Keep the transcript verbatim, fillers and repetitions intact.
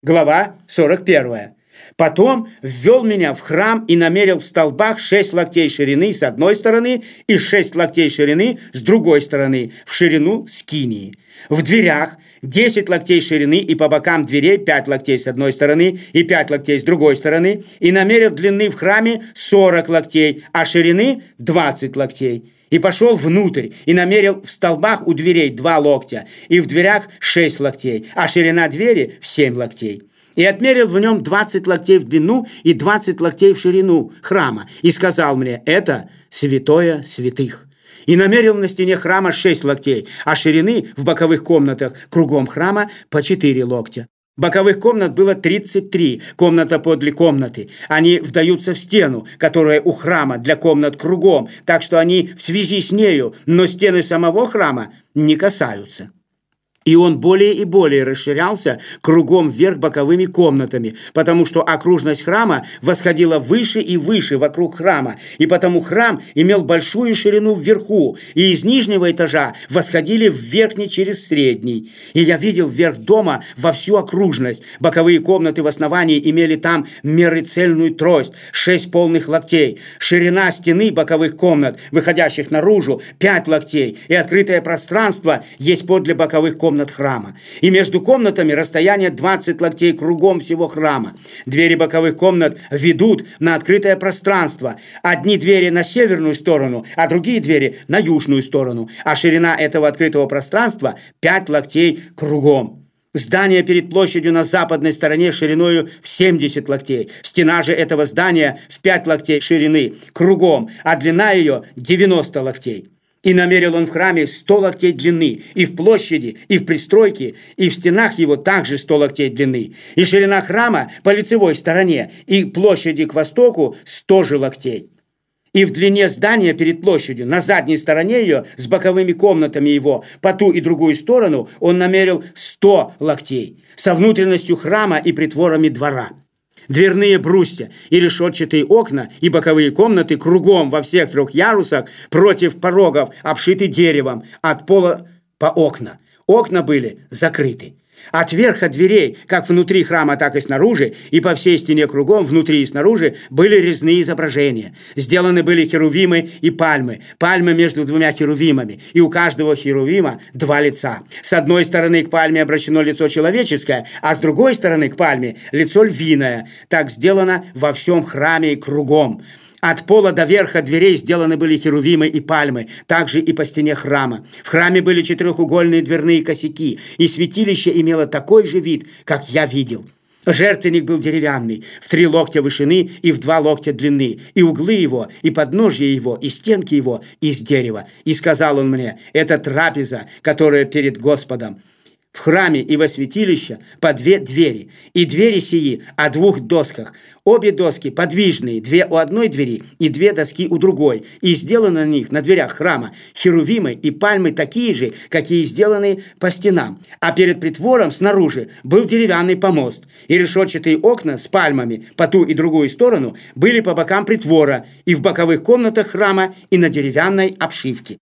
Глава сорок первая. Потом ввел меня в храм и намерил в столбах шесть локтей ширины с одной стороны и шесть локтей ширины с другой стороны, в ширину скинии. В дверях десять локтей ширины и по бокам дверей пять локтей с одной стороны и пять локтей с другой стороны, и намерил длины в храме сорок локтей, а ширины двадцать локтей. И пошел внутрь, и намерил в столбах у дверей два локтя, и в дверях шесть локтей, а ширина двери в семь локтей. И отмерил в нем двадцать локтей в длину и двадцать локтей в ширину храма, и сказал мне: это святое святых. И намерил на стене храма шесть локтей, а ширины в боковых комнатах кругом храма по четыре локтя. Боковых комнат было тридцать три, комната подле комнаты. Они вдаются в стену, которая у храма для комнат кругом, так что они в связи с нею, но стены самого храма не касаются. И он более и более расширялся кругом вверх боковыми комнатами, потому что окружность храма восходила выше и выше вокруг храма, и потому храм имел большую ширину вверху, и из нижнего этажа восходили в верхний через средний. И я видел вверх дома во всю окружность. Боковые комнаты в основании имели там меры цельную трость, шесть полных локтей. Ширина стены боковых комнат, выходящих наружу, пять локтей, и открытое пространство есть подле боковых комнат храма. И между комнатами расстояние двадцать локтей кругом всего храма. Двери боковых комнат ведут на открытое пространство. Одни двери на северную сторону, а другие двери на южную сторону. А ширина этого открытого пространства пять локтей кругом. Здание перед площадью на западной стороне шириною в семьдесят локтей. Стена же этого здания в пять локтей ширины кругом, а длина ее девяносто локтей. И намерил он в храме сто локтей длины, и в площади, и в пристройке, и в стенах его также сто локтей длины. И ширина храма по лицевой стороне, и площади к востоку сто же локтей. И в длине здания перед площадью, на задней стороне ее, с боковыми комнатами его, по ту и другую сторону, он намерил сто локтей, со внутренностью храма и притворами двора. Дверные брусья и решетчатые окна и боковые комнаты кругом во всех трех ярусах против порогов обшиты деревом от пола по окна. Окна были закрыты. От верха дверей, как внутри храма, так и снаружи, и по всей стене кругом, внутри и снаружи, были резные изображения. Сделаны были херувимы и пальмы, пальмы между двумя херувимами, и у каждого херувима два лица. С одной стороны к пальме обращено лицо человеческое, а с другой стороны к пальме лицо львиное. Так сделано во всем храме и кругом. От пола до верха дверей сделаны были херувимы и пальмы, также и по стене храма. В храме были четырехугольные дверные косяки, и святилище имело такой же вид, как я видел. Жертвенник был деревянный, в три локтя вышины и в два локтя длины, и углы его, и подножья его, и стенки его из дерева. И сказал он мне: это трапеза, которая перед Господом. В храме и во святилище по две двери, и двери сии о двух досках. Обе доски подвижные, две у одной двери и две доски у другой, и сделаны на них, на дверях храма, херувимы и пальмы такие же, какие сделаны по стенам. А перед притвором снаружи был деревянный помост, и решетчатые окна с пальмами по ту и другую сторону были по бокам притвора, и в боковых комнатах храма, и на деревянной обшивке.